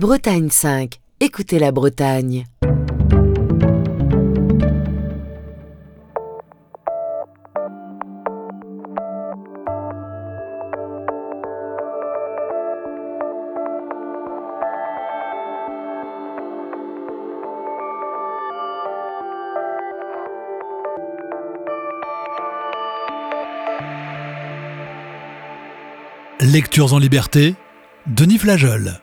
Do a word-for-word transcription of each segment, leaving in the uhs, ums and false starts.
Bretagne cinq. Écoutez la Bretagne. Lectures en liberté, Denis Flageol.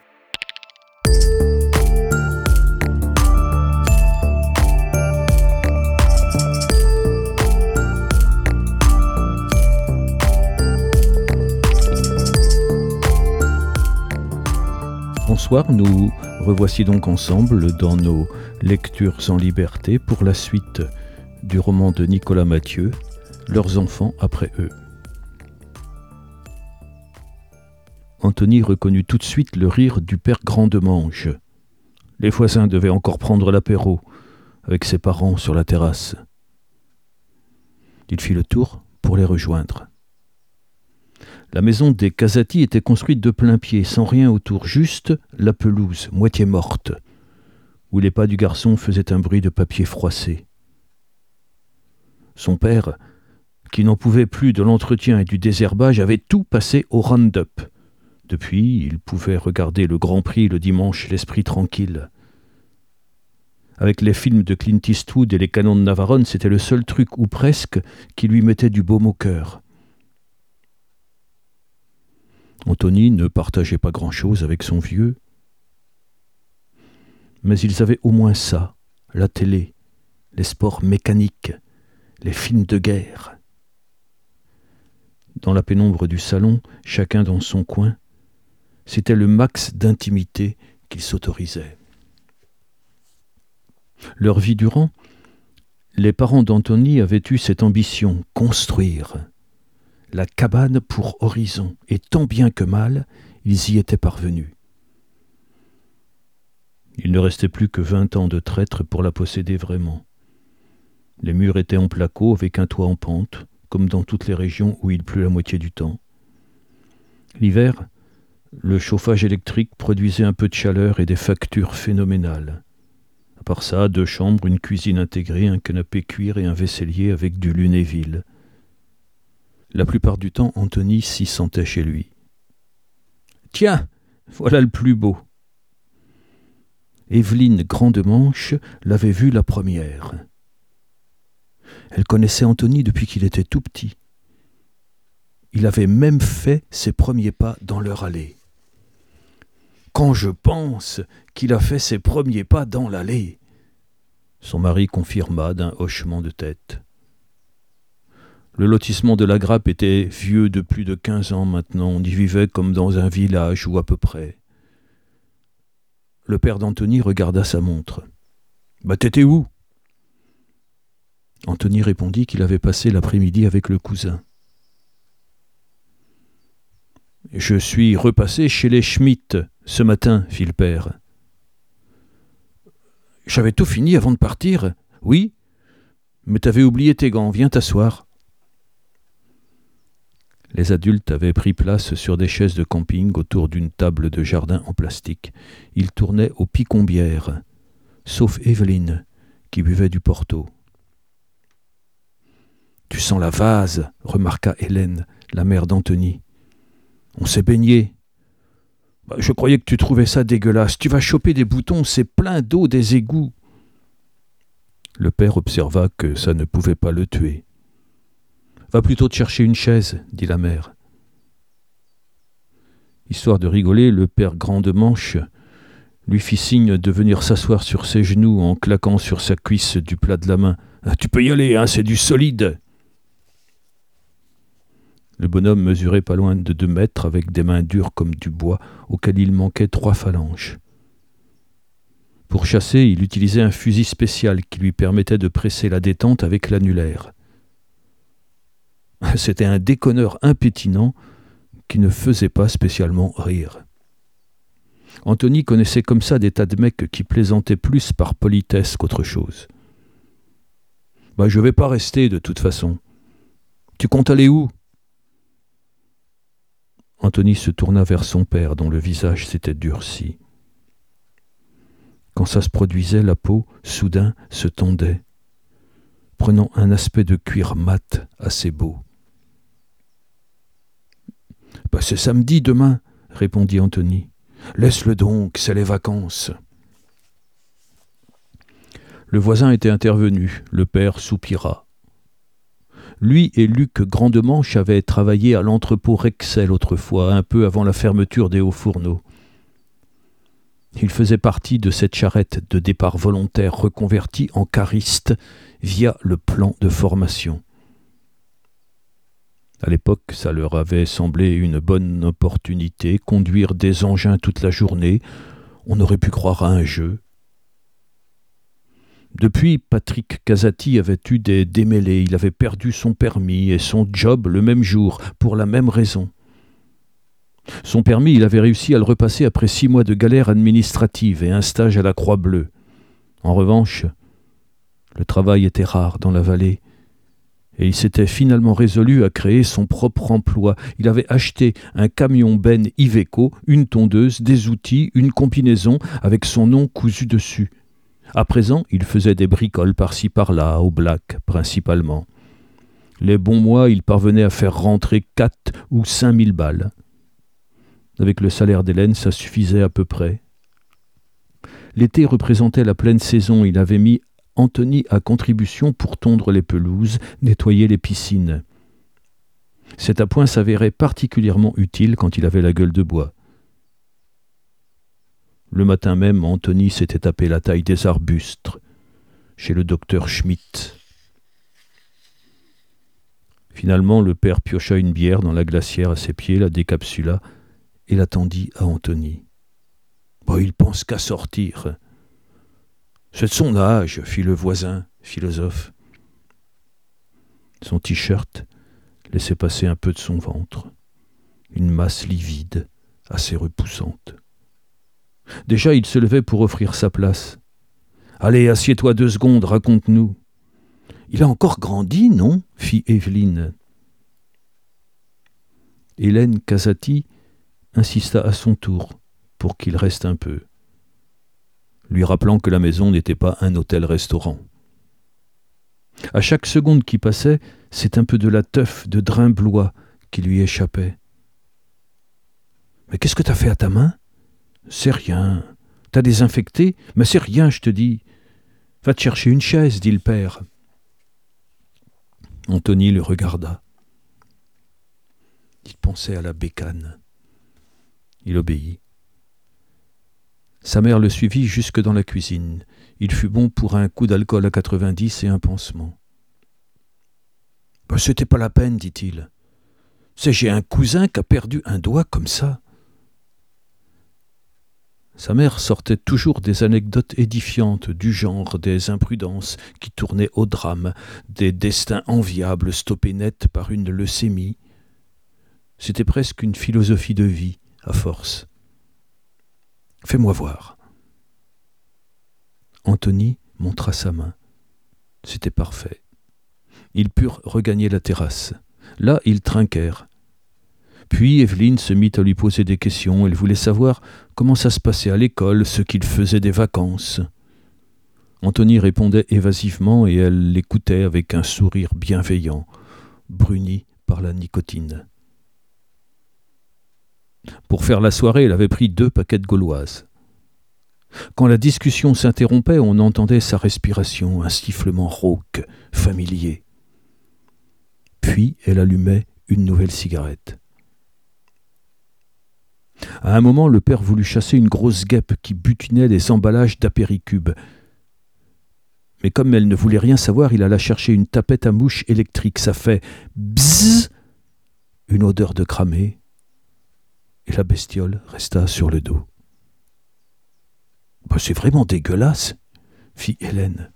Bonsoir, nous revoici donc ensemble dans nos lectures en liberté pour la suite du roman de Nicolas Mathieu, Leurs enfants après eux. Anthony reconnut tout de suite le rire du père Grandemange. Les voisins devaient encore prendre l'apéro avec ses parents sur la terrasse. Il fit le tour pour les rejoindre. La maison des Casati était construite de plain-pied, sans rien autour, juste la pelouse, moitié morte, où les pas du garçon faisaient un bruit de papier froissé. Son père, qui n'en pouvait plus de l'entretien et du désherbage, avait tout passé au round-up. Depuis, il pouvait regarder le Grand Prix le dimanche, l'esprit tranquille. Avec les films de Clint Eastwood et les canons de Navarone, c'était le seul truc, ou presque, qui lui mettait du baume au cœur. Anthony ne partageait pas grand-chose avec son vieux, mais ils avaient au moins ça, la télé, les sports mécaniques, les films de guerre. Dans la pénombre du salon, chacun dans son coin, c'était le max d'intimité qu'ils s'autorisaient. Leur vie durant, les parents d'Anthony avaient eu cette ambition, construire la cabane pour Horizon, et tant bien que mal, ils y étaient parvenus. Il ne restait plus que vingt ans de traître pour la posséder vraiment. Les murs étaient en placo avec un toit en pente, comme dans toutes les régions où il pleut la moitié du temps. L'hiver, le chauffage électrique produisait un peu de chaleur et des factures phénoménales. À part ça, deux chambres, une cuisine intégrée, un canapé cuir et un vaisselier avec du Lunéville. La plupart du temps, Anthony s'y sentait chez lui. « Tiens, voilà le plus beau !» Evelyne Grandemanche l'avait vu la première. Elle connaissait Anthony depuis qu'il était tout petit. Il avait même fait ses premiers pas dans leur allée. Quand je pense qu'il a fait ses premiers pas dans l'allée, son mari confirma d'un hochement de tête. Le lotissement de la Grappe était vieux de plus de quinze ans maintenant. On y vivait comme dans un village ou à peu près. Le père d'Anthony regarda sa montre. « Bah t'étais où ?» Anthony répondit qu'il avait passé l'après-midi avec le cousin. « Je suis repassé chez les Schmitt ce matin, fit le père. « J'avais tout fini avant de partir. Oui, mais t'avais oublié tes gants. Viens t'asseoir. » Les adultes avaient pris place sur des chaises de camping autour d'une table de jardin en plastique. Ils tournaient aux picombières, sauf Evelyne, qui buvait du Porto. « Tu sens la vase, remarqua Hélène, la mère d'Anthony. On s'est baigné. Bah, je croyais que tu trouvais ça dégueulasse. Tu vas choper des boutons, c'est plein d'eau des égouts. » Le père observa que ça ne pouvait pas le tuer. « Va plutôt te chercher une chaise, dit la mère. » Histoire de rigoler, le père Grandemanche lui fit signe de venir s'asseoir sur ses genoux en claquant sur sa cuisse du plat de la main. « Tu peux y aller, hein, c'est du solide !» Le bonhomme mesurait pas loin de deux mètres avec des mains dures comme du bois auxquelles il manquait trois phalanges. Pour chasser, il utilisait un fusil spécial qui lui permettait de presser la détente avec l'annulaire. C'était un déconneur impétinent qui ne faisait pas spécialement rire. Anthony connaissait comme ça des tas de mecs qui plaisantaient plus par politesse qu'autre chose. « Bah, je vais pas rester de toute façon. Tu comptes aller où ?» Anthony se tourna vers son père, dont le visage s'était durci. Quand ça se produisait, la peau, soudain, se tendait, prenant un aspect de cuir mat assez beau. Bah, « C'est samedi demain, » répondit Anthony. « Laisse-le donc, c'est les vacances. » Le voisin était intervenu, le père soupira. Lui et Luc Grandemanche avaient travaillé à l'entrepôt Rexel autrefois, un peu avant la fermeture des Hauts-Fourneaux. Il faisait partie de cette charrette de départ volontaire reconvertie en cariste via le plan de formation. À l'époque, ça leur avait semblé une bonne opportunité, conduire des engins toute la journée, on aurait pu croire à un jeu. Depuis, Patrick Casati avait eu des démêlés, il avait perdu son permis et son job le même jour, pour la même raison. Son permis, il avait réussi à le repasser après six mois de galère administrative et un stage à la Croix-Bleue. En revanche, le travail était rare dans la vallée, et il s'était finalement résolu à créer son propre emploi. Il avait acheté un camion benne Iveco, une tondeuse, des outils, une combinaison avec son nom cousu dessus. À présent, il faisait des bricoles par-ci par-là, au black principalement. Les bons mois, il parvenait à faire rentrer quatre ou cinq mille balles. Avec le salaire d'Hélène, ça suffisait à peu près. L'été représentait la pleine saison. Il avait mis Anthony à contribution pour tondre les pelouses, nettoyer les piscines. Cet appoint s'avérait particulièrement utile quand il avait la gueule de bois. Le matin même, Anthony s'était tapé la taille des arbustes chez le docteur Schmitt. Finalement, le père piocha une bière dans la glacière à ses pieds, la décapsula et la tendit à Anthony. Bon, « Il pense qu'à sortir. »« C'est de son âge, » fit le voisin, philosophe. Son t-shirt laissait passer un peu de son ventre, une masse livide, assez repoussante. Déjà, il se levait pour offrir sa place. « Allez, assieds-toi deux secondes, raconte-nous. »« Il a encore grandi, non ?» fit Evelyne. Hélène Casati insista à son tour pour qu'il reste un peu, lui rappelant que la maison n'était pas un hôtel-restaurant. À chaque seconde qui passait, c'est un peu de la teuf de drain blois qui lui échappait. « Mais qu'est-ce que t'as fait à ta main ?»« C'est rien. T'as désinfecté ? Mais c'est rien, je te dis. Va te chercher une chaise, dit le père. » Anthony le regarda. Il pensait à la bécane. Il obéit. Sa mère le suivit jusque dans la cuisine. Il fut bon pour un coup d'alcool à quatre-vingt-dix et un pansement. Ben, « C'était pas la peine, dit-il. C'est j'ai un cousin qui a perdu un doigt comme ça. » Sa mère sortait toujours des anecdotes édifiantes du genre des imprudences qui tournaient au drame, des destins enviables stoppés net par une leucémie. C'était presque une philosophie de vie, à force. « Fais-moi voir. » Anthony montra sa main. C'était parfait. Ils purent regagner la terrasse. Là, ils trinquèrent. Puis Evelyne se mit à lui poser des questions. Elle voulait savoir comment ça se passait à l'école, ce qu'il faisait des vacances. Anthony répondait évasivement et elle l'écoutait avec un sourire bienveillant, bruni par la nicotine. Pour faire la soirée, elle avait pris deux paquets de gauloises. Quand la discussion s'interrompait, on entendait sa respiration, un sifflement rauque, familier. Puis elle allumait une nouvelle cigarette. À un moment, le père voulut chasser une grosse guêpe qui butinait les emballages d'apéricube. Mais comme elle ne voulait rien savoir, il alla chercher une tapette à mouche électrique. Ça fait bzzz, une odeur de cramé, et la bestiole resta sur le dos. Ben, « C'est vraiment dégueulasse, » fit Hélène.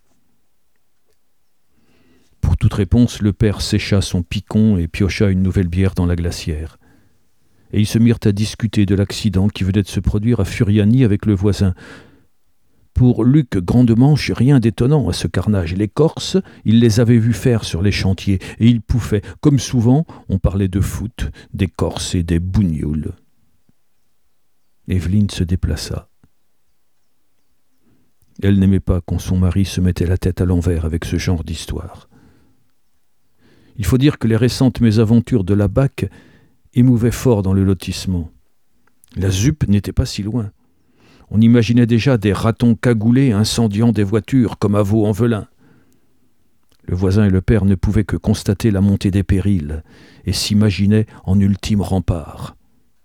Pour toute réponse, le père sécha son picon et piocha une nouvelle bière dans la glacière. Et ils se mirent à discuter de l'accident qui venait de se produire à Furiani avec le voisin. Pour Luc Grandemanche, rien d'étonnant à ce carnage. Les Corses, il les avait vus faire sur les chantiers, et ils pouffaient. Comme souvent, on parlait de foot, des Corses et des bougnoules. Evelyne se déplaça. Elle n'aimait pas quand son mari se mettait la tête à l'envers avec ce genre d'histoire. Il faut dire que les récentes mésaventures de la B A C émouvaient fort dans le lotissement. La Z U P n'était pas si loin. On imaginait déjà des ratons cagoulés incendiant des voitures comme à Vaux-en-Velin. Le voisin et le père ne pouvaient que constater la montée des périls et s'imaginaient en ultime rempart.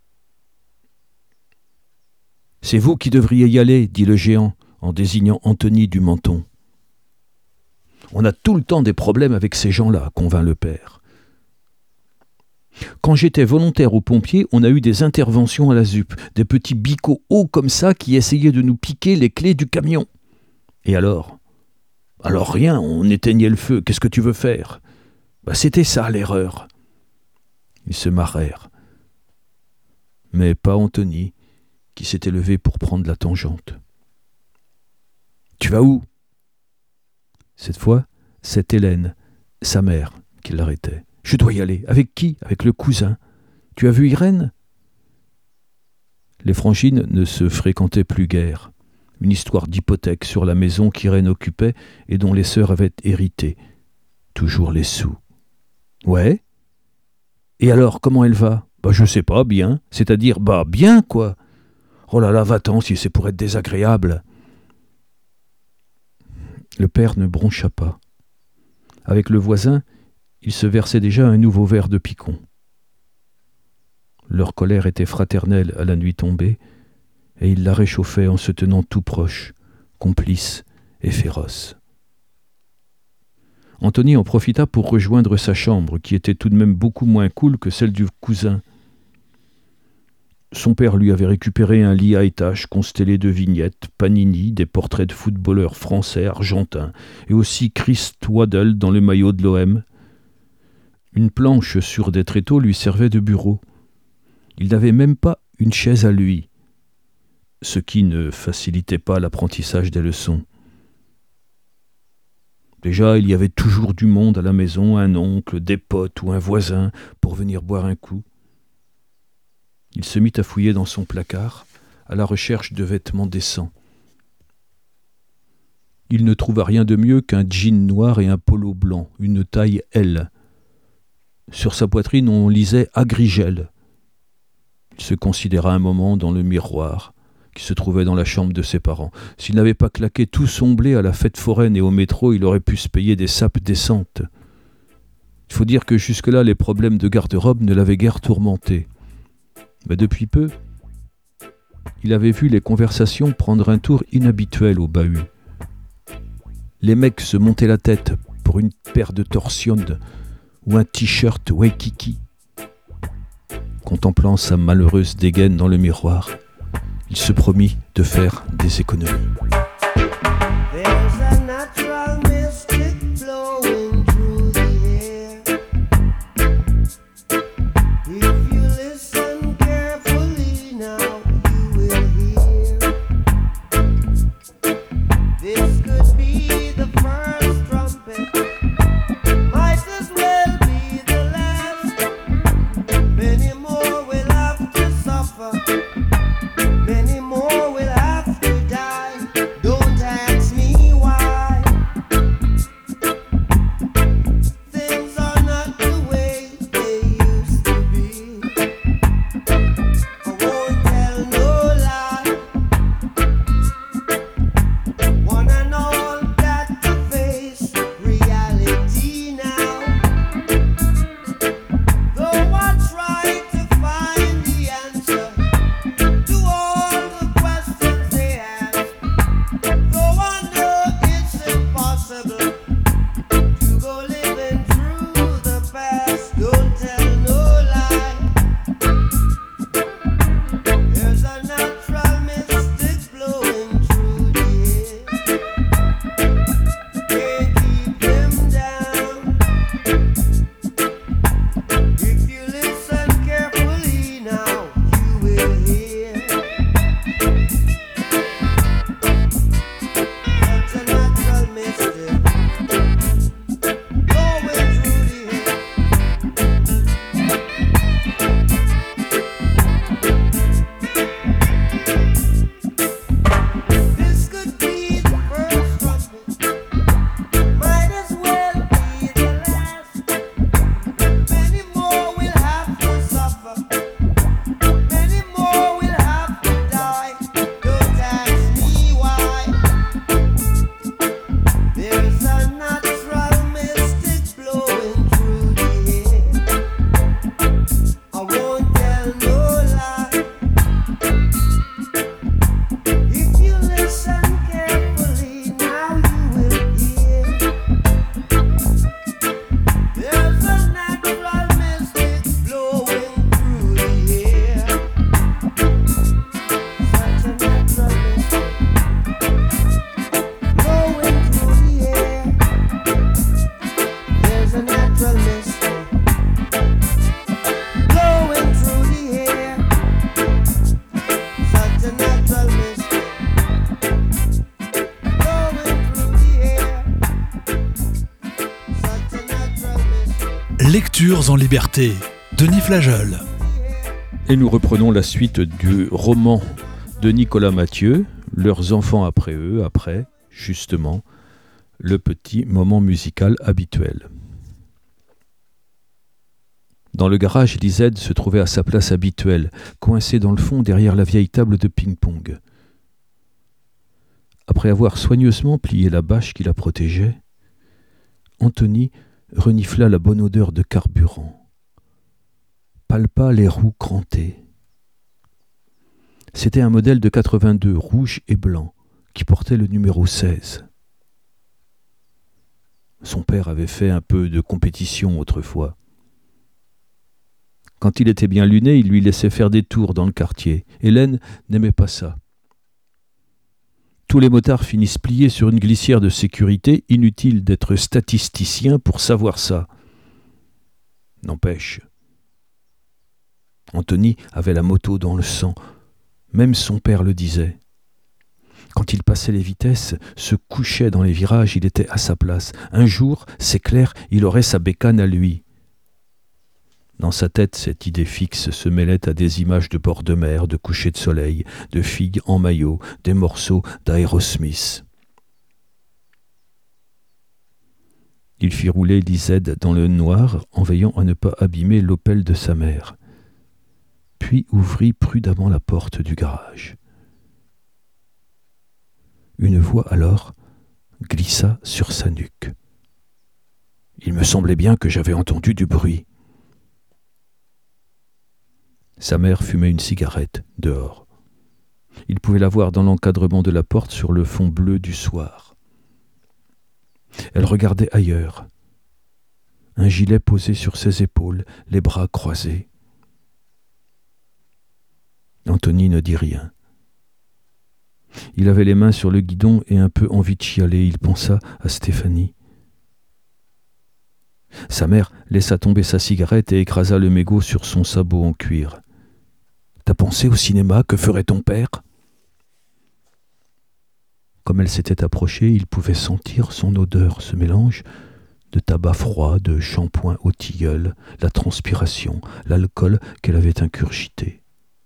« C'est vous qui devriez y aller, dit le géant, en désignant Anthony du menton. « On a tout le temps des problèmes avec ces gens-là, convint le père. Quand j'étais volontaire aux pompiers, on a eu des interventions à la Z U P, des petits bicots hauts comme ça qui essayaient de nous piquer les clés du camion. Et alors ? Alors rien, on éteignait le feu, qu'est-ce que tu veux faire ? Bah, c'était ça l'erreur. » Ils se marrèrent. Mais pas Anthony, qui s'était levé pour prendre la tangente. « Tu vas où ?» Cette fois, c'est Hélène, sa mère, qui l'arrêtait. « Je dois y aller. Avec qui ? Avec le cousin. Tu as vu Irène ?» Les Frangines ne se fréquentaient plus guère. Une histoire d'hypothèque sur la maison qu'Irène occupait et dont les sœurs avaient hérité. Toujours les sous. « Ouais ? Et alors, comment elle va ? Bah, je sais pas, bien. C'est-à-dire, bah, bien, quoi. Oh là là, va-t'en si c'est pour être désagréable. » Le père ne broncha pas. Avec le voisin, il se versait déjà un nouveau verre de picon. Leur colère était fraternelle à la nuit tombée, et il la réchauffait en se tenant tout proche, complice et féroce. Anthony en profita pour rejoindre sa chambre, qui était tout de même beaucoup moins cool que celle du cousin. Son père lui avait récupéré un lit à étages constellé de vignettes, Panini, des portraits de footballeurs français, argentins, et aussi Chris Waddle dans le maillot de l'O M. Une planche sur des tréteaux lui servait de bureau. Il n'avait même pas une chaise à lui, ce qui ne facilitait pas l'apprentissage des leçons. Déjà, il y avait toujours du monde à la maison, un oncle, des potes ou un voisin pour venir boire un coup. Il se mit à fouiller dans son placard, à la recherche de vêtements décents. Il ne trouva rien de mieux qu'un jean noir et un polo blanc, une taille L. Sur sa poitrine, on lisait « Agrigel ». Il se considéra un moment dans le miroir qui se trouvait dans la chambre de ses parents. S'il n'avait pas claqué tout son blé à la fête foraine et au métro, il aurait pu se payer des sapes décentes. Il faut dire que jusque-là, les problèmes de garde-robe ne l'avaient guère tourmenté. Mais depuis peu, il avait vu les conversations prendre un tour inhabituel au bahut. Les mecs se montaient la tête pour une paire de torsionnes ou un t-shirt Waikiki. Contemplant sa malheureuse dégaine dans le miroir, il se promit de faire des économies. Many more will have to die. Lectures en liberté. Denis Flageol. Et nous reprenons la suite du roman de Nicolas Mathieu, Leurs enfants après eux, après, justement, le petit moment musical habituel. Dans le garage, Lisette se trouvait à sa place habituelle, coincée dans le fond derrière la vieille table de ping-pong. Après avoir soigneusement plié la bâche qui la protégeait, Anthony renifla la bonne odeur de carburant, palpa les roues crantées. C'était un modèle de quatre-vingt-deux, rouge et blanc, qui portait le numéro seize. Son père avait fait un peu de compétition autrefois. Quand il était bien luné, il lui laissait faire des tours dans le quartier. Hélène n'aimait pas ça. Tous les motards finissent pliés sur une glissière de sécurité, inutile d'être statisticien pour savoir ça. N'empêche, Anthony avait la moto dans le sang, même son père le disait. Quand il passait les vitesses, se couchait dans les virages, il était à sa place. Un jour, c'est clair, il aurait sa bécane à lui. Dans sa tête, cette idée fixe se mêlait à des images de bord de mer, de coucher de soleil, de filles en maillot, des morceaux d'Aerosmith. Il fit rouler Lisette dans le noir en veillant à ne pas abîmer l'Opel de sa mère, puis ouvrit prudemment la porte du garage. Une voix alors glissa sur sa nuque. Il me semblait bien que j'avais entendu du bruit. Sa mère fumait une cigarette dehors. Il pouvait la voir dans l'encadrement de la porte sur le fond bleu du soir. Elle regardait ailleurs. Un gilet posé sur ses épaules, les bras croisés. Anthony ne dit rien. Il avait les mains sur le guidon et un peu envie de chialer. Il pensa à Stéphanie. Sa mère laissa tomber sa cigarette et écrasa le mégot sur son sabot en cuir. « T'as pensé au cinéma? Que ferait ton père ?» Comme elle s'était approchée, il pouvait sentir son odeur, ce mélange de tabac froid, de shampoing au tilleul, la transpiration, l'alcool qu'elle avait ingurgité.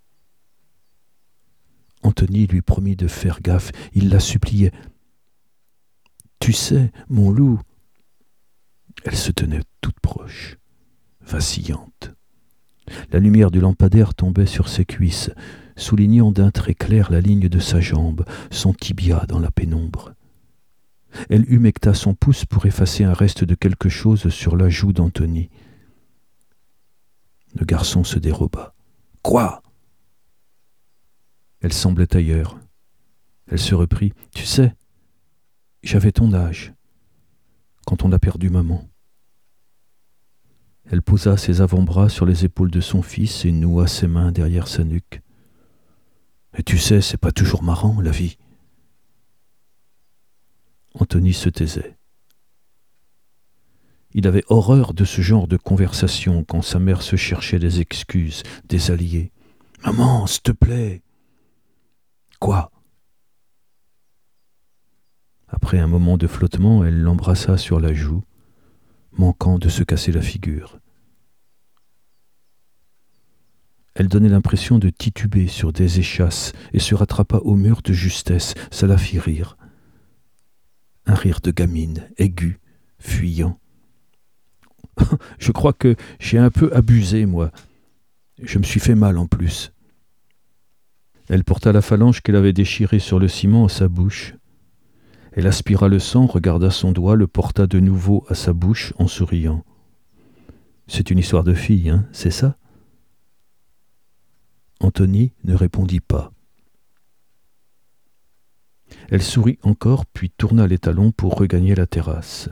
Anthony lui promit de faire gaffe, il la suppliait. « Tu sais, mon loup !» Elle se tenait toute proche, vacillante. La lumière du lampadaire tombait sur ses cuisses, soulignant d'un trait clair la ligne de sa jambe, son tibia dans la pénombre. Elle humecta son pouce pour effacer un reste de quelque chose sur la joue d'Anthony. Le garçon se déroba. « Quoi ?» Elle semblait ailleurs. Elle se reprit. « Tu sais, j'avais ton âge, quand on a perdu maman. » Elle posa ses avant-bras sur les épaules de son fils et noua ses mains derrière sa nuque. « Et tu sais, c'est pas toujours marrant, la vie. » Anthony se taisait. Il avait horreur de ce genre de conversation quand sa mère se cherchait des excuses, des alliés. « Maman, s'il te plaît !»« Quoi ?» Après un moment de flottement, elle l'embrassa sur la joue, manquant de se casser la figure. Elle donnait l'impression de tituber sur des échasses et se rattrapa au mur de justesse. Ça la fit rire. Un rire de gamine, aigu, fuyant. « Je crois que j'ai un peu abusé, moi. Je me suis fait mal en plus. » Elle porta la phalange qu'elle avait déchirée sur le ciment à sa bouche. Elle aspira le sang, regarda son doigt, le porta de nouveau à sa bouche en souriant. « C'est une histoire de fille, hein, c'est ça ?» Anthony ne répondit pas. Elle sourit encore, puis tourna les talons pour regagner la terrasse.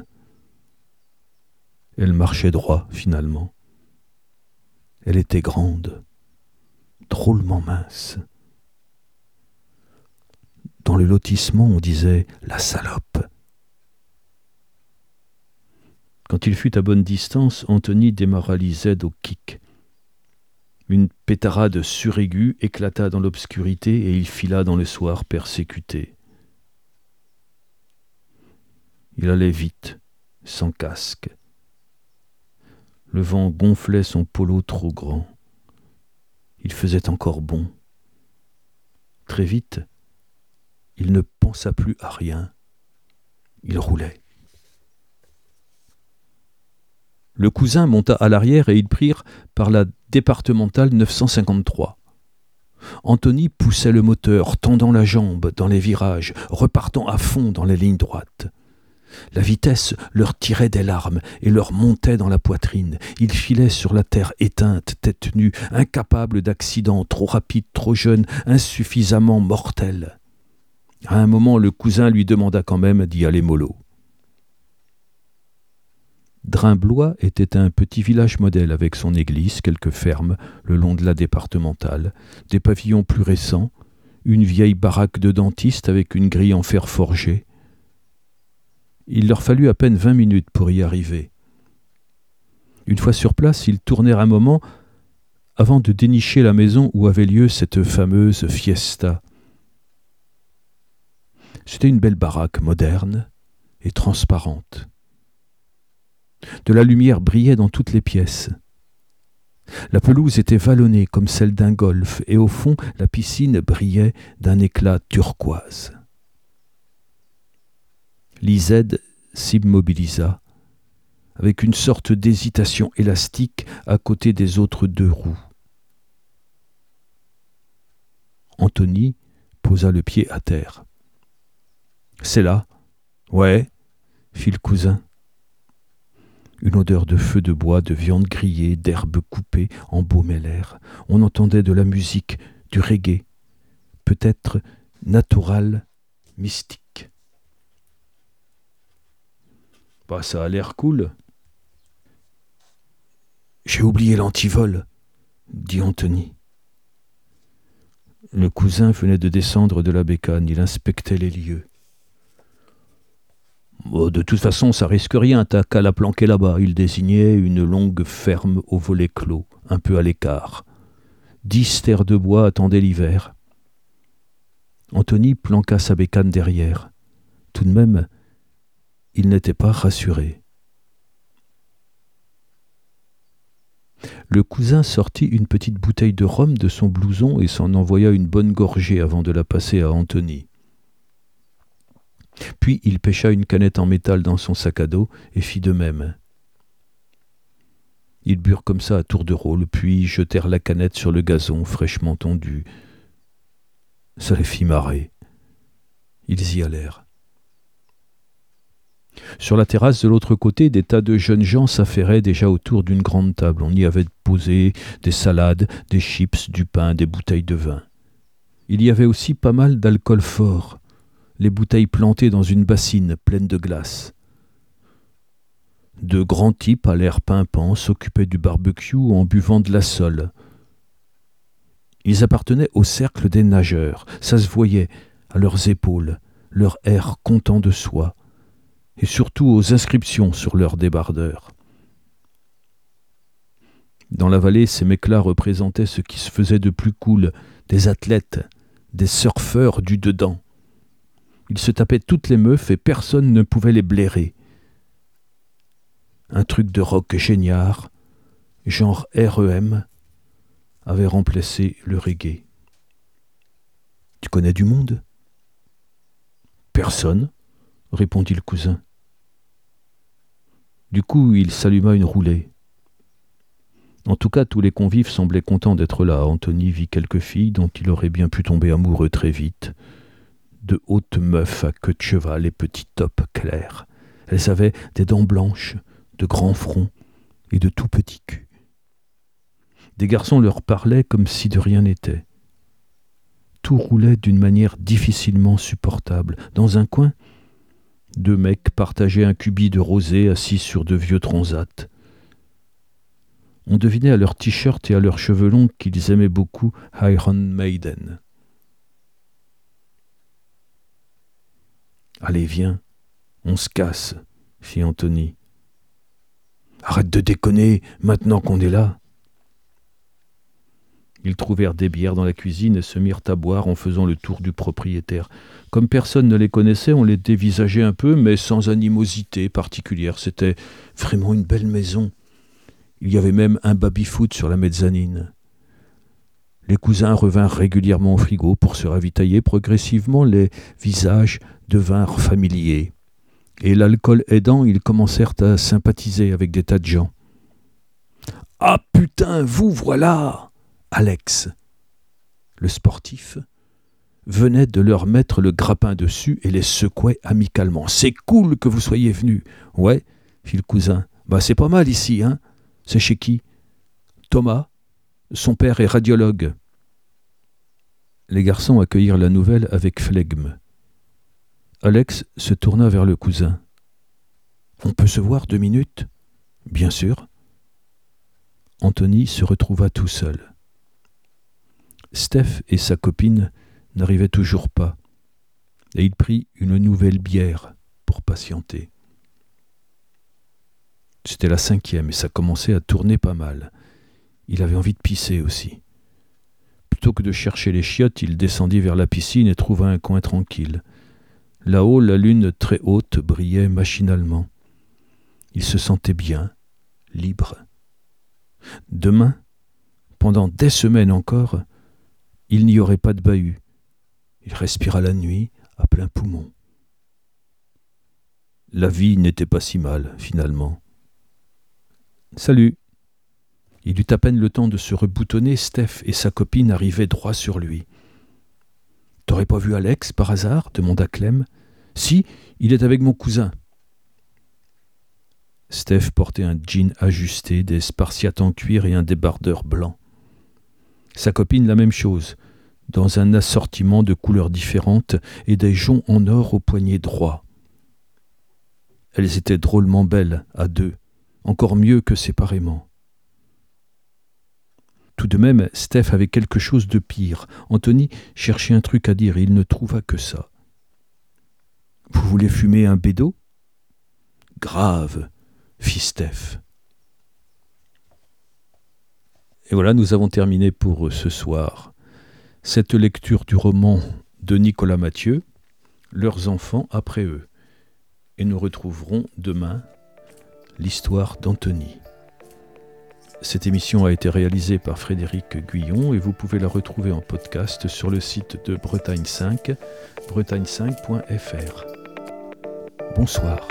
Elle marchait droit, finalement. Elle était grande, drôlement mince. Dans le lotissement, on disait « la salope ». Quand il fut à bonne distance, Anthony démarra Lisette au kick. Une pétarade suraiguë éclata dans l'obscurité et il fila dans le soir persécuté. Il allait vite, sans casque. Le vent gonflait son polo trop grand. Il faisait encore bon. Très vite, il ne pensa plus à rien. Il roulait. Le cousin monta à l'arrière et ils prirent par la départementale neuf cent cinquante-trois. Anthony poussait le moteur, tendant la jambe dans les virages, repartant à fond dans les lignes droites. La vitesse leur tirait des larmes et leur montait dans la poitrine. Ils filaient sur la terre éteinte, tête nue, incapables d'accidents, trop rapides, trop jeunes, insuffisamment mortels. À un moment, le cousin lui demanda quand même d'y aller mollo. Drimblois était un petit village modèle avec son église, quelques fermes le long de la départementale, des pavillons plus récents, une vieille baraque de dentiste avec une grille en fer forgé. Il leur fallut à peine vingt minutes pour y arriver. Une fois sur place, ils tournèrent un moment avant de dénicher la maison où avait lieu cette fameuse fiesta. C'était une belle baraque moderne et transparente. De la lumière brillait dans toutes les pièces. La pelouse était vallonnée comme celle d'un golfe et au fond, la piscine brillait d'un éclat turquoise. Lisette s'immobilisa avec une sorte d'hésitation élastique à côté des autres deux roues. Anthony posa le pied à terre. « C'est là. »« Ouais, » fit le cousin. Une odeur de feu de bois, de viande grillée, d'herbes coupées embaumait l'air. On entendait de la musique, du reggae, peut-être natural, mystique. Bah, ça a l'air cool. J'ai oublié l'antivol, dit Anthony. Le cousin venait de descendre de la bécane, il inspectait les lieux. Oh, de toute façon, ça risque rien, t'as qu'à la planquer là-bas. Il désignait une longue ferme au volet clos, un peu à l'écart. Dix terres de bois attendaient l'hiver. Anthony planqua sa bécane derrière. Tout de même, il n'était pas rassuré. Le cousin sortit une petite bouteille de rhum de son blouson et s'en envoya une bonne gorgée avant de la passer à Anthony. Puis il pêcha une canette en métal dans son sac à dos et fit de même. Ils burent comme ça à tour de rôle, puis jetèrent la canette sur le gazon fraîchement tondu. Ça les fit marrer. Ils y allèrent. Sur la terrasse de l'autre côté, des tas de jeunes gens s'affairaient déjà autour d'une grande table. On y avait posé des salades, des chips, du pain, des bouteilles de vin. Il y avait aussi pas mal d'alcool fort, les bouteilles plantées dans une bassine pleine de glace. De grands types à l'air pimpant s'occupaient du barbecue en buvant de la sole. Ils appartenaient au cercle des nageurs, ça se voyait à leurs épaules, leur air content de soi, et surtout aux inscriptions sur leurs débardeurs. Dans la vallée, ces mecs-là représentaient ce qui se faisait de plus cool, des athlètes, des surfeurs du dedans. Ils se tapaient toutes les meufs et personne ne pouvait les blairer. Un truc de rock géniard, genre R E M, avait remplacé le reggae. Tu connais du monde ? Personne, répondit le cousin. Du coup, il s'alluma une roulée. En tout cas, tous les convives semblaient contents d'être là. Anthony vit quelques filles dont il aurait bien pu tomber amoureux très vite. De hautes meufs à queue de cheval et petits tops clairs. Elles avaient des dents blanches, de grands fronts et de tout petits culs. Des garçons leur parlaient comme si de rien n'était. Tout roulait d'une manière difficilement supportable. Dans un coin, deux mecs partageaient un cubi de rosé assis sur de vieux transats. On devinait à leurs t-shirts et à leurs cheveux longs qu'ils aimaient beaucoup Iron Maiden. « Allez, viens, on se casse, » fit Anthony. « Arrête de déconner, maintenant qu'on est là. » Ils trouvèrent des bières dans la cuisine et se mirent à boire en faisant le tour du propriétaire. Comme personne ne les connaissait, on les dévisageait un peu, mais sans animosité particulière. C'était vraiment une belle maison. Il y avait même un baby-foot sur la mezzanine. Les cousins revinrent régulièrement au frigo pour se ravitailler. Progressivement, les visages devinrent familiers. Et l'alcool aidant, ils commencèrent à sympathiser avec des tas de gens. « Ah putain, vous voilà !» Alex, le sportif, venait de leur mettre le grappin dessus et les secouait amicalement. « C'est cool que vous soyez venus. »« Ouais, » fit le cousin. « Bah c'est pas mal ici, hein. C'est chez qui ?»« Thomas. Son père est radiologue. » Les garçons accueillirent la nouvelle avec flegme. Alex se tourna vers le cousin. « On peut se voir deux minutes ?»« Bien sûr. » Anthony se retrouva tout seul. Steph et sa copine n'arrivaient toujours pas, et il prit une nouvelle bière pour patienter. C'était la cinquième et ça commençait à tourner pas mal. Il avait envie de pisser aussi. Plutôt que de chercher les chiottes, il descendit vers la piscine et trouva un coin tranquille. Là-haut, la lune très haute brillait machinalement. Il se sentait bien, libre. Demain, pendant des semaines encore, il n'y aurait pas de bahut. Il respira la nuit à plein poumon. La vie n'était pas si mal, finalement. « Salut !» Il eut à peine le temps de se reboutonner, Steph et sa copine arrivaient droit sur lui. « T'aurais pas vu Alex, par hasard ?» demanda Clem. « Si, il est avec mon cousin. » Steph portait un jean ajusté, des spartiates en cuir et un débardeur blanc. Sa copine la même chose, dans un assortiment de couleurs différentes et des joncs en or au poignet droit. Elles étaient drôlement belles, à deux, encore mieux que séparément. Tout de même, Steph avait quelque chose de pire. Anthony cherchait un truc à dire et il ne trouva que ça. « Vous voulez fumer un bédo ?»« Grave !» fit Steph. Et voilà, nous avons terminé pour ce soir cette lecture du roman de Nicolas Mathieu, Leurs enfants après eux. Et nous retrouverons demain l'histoire d'Anthony. Cette émission a été réalisée par Frédéric Guyon et vous pouvez la retrouver en podcast sur le site de Bretagne cinq, bretagne cinq point f r. Bonsoir.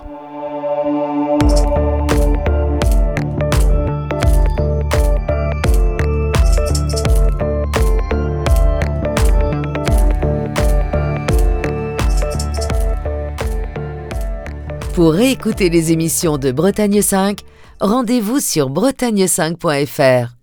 Pour réécouter les émissions de Bretagne cinq, rendez-vous sur bretagne cinq point f r.